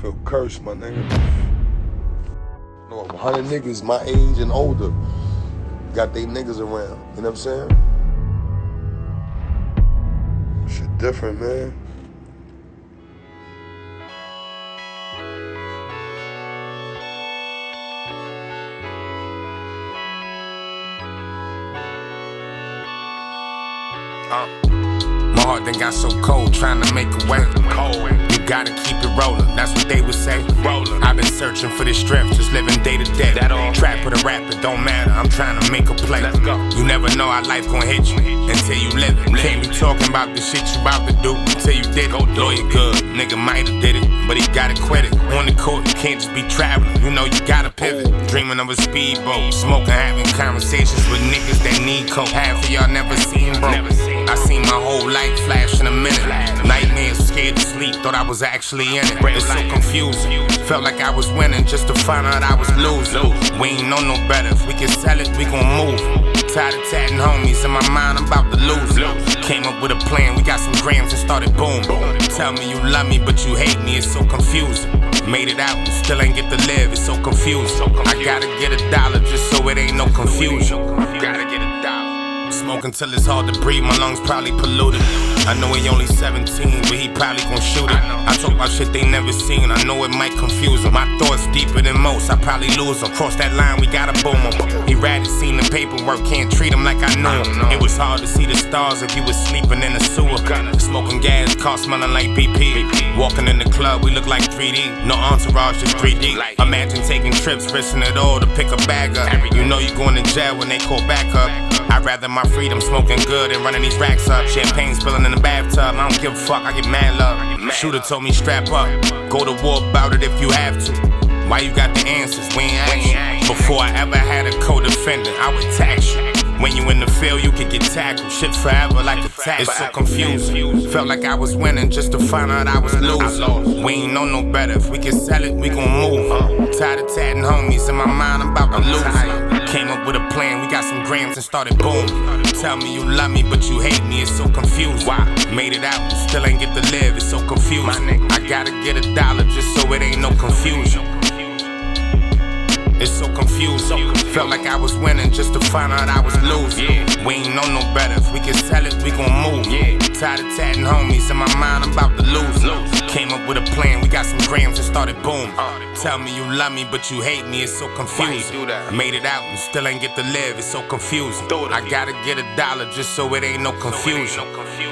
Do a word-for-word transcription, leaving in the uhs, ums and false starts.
feel cursed, my nigga. No, a hundred niggas my age and older got they niggas around. You know what I'm saying? Shit different, man. Uh, my heart done got so cold, trying to make a way. Cold. You gotta keep it rolling, that's what they would say. Rollin'. I've been searching for this strength, just living day to day. That all. Trap or the rap, it don't matter, I'm trying to make a play. Let's go. You never know how life gon' hit you until you live it. Can't be talking about the shit you about to do until you did it. Lawyer good, nigga mighta did it, but he gotta quit it. On the court, you can't just be traveling, you know you gotta pivot. Dreaming of a speedboat, smoking, having conversations with niggas that need coke. Half of y'all never seen, bro. I seen my whole life flash in a minute. Nightmares, scared to sleep, thought I was actually in it. It's so confusing. Felt like I was winning just to find out I was losing. We ain't know no better. If we can sell it, we gon' move. Tired of tatting homies, in my mind I'm about to lose it. Came up with a plan, we got some grams and started boom. Tell me you love me, but you hate me, it's so confusing. Made it out, and still ain't get to live, it's so confusing. I gotta get a dollar just so it ain't no confusion. Gotta get a dollar. Smoking till it's hard to breathe, my lungs probably polluted. I know he only seventeen, but he probably gon' shoot it. I talk about shit they never seen, I know it might confuse him. My thoughts deeper than most, I probably lose him. Cross that line, we gotta boom him. He rather seen the paperwork, can't treat him like I knew him. It was hard to see the stars if you was sleeping in the sewer. Smoking gas, car smelling like B P. Walking in the club, we look like three D. No entourage, just three D. Imagine taking trips, risking it all to pick a bag up. You know you going to jail when they call back up. I'd rather my freedom smoking good and running these racks up. Champagne spilling in the bathtub, I don't give a fuck, I get mad love. Shooter told me strap up, go to war about it if you have to. Why you got the answers, we ain't asked you. Before I ever had a co-defendant, I would tax you. When you in the field, you could get tackled. Shit forever like a tax. It's so confusing. Felt like I was winning just to find out I was losing. We ain't know no better. If we can sell it, we gon' move. Tired of tatting homies, in my mind I'm about to lose it. Came up with a plan, we got some grams and started boom. Tell me you love me, but you hate me, it's so confusing. Made it out, and still ain't get to live, it's so confusing. I gotta get a dollar just so it ain't no confusion. It's so confusing. Felt like I was winning just to find out I was losing. We ain't know no better. If we can sell it, we gon' move. Tired of tatting homies, in my mind I'm about to lose. Came up with a plan, we got some grams and started boom. Tell me you love me, but you hate me, it's so confusing. Made it out and still ain't get to live, it's so confusing. I gotta get a dollar just so it ain't no confusion.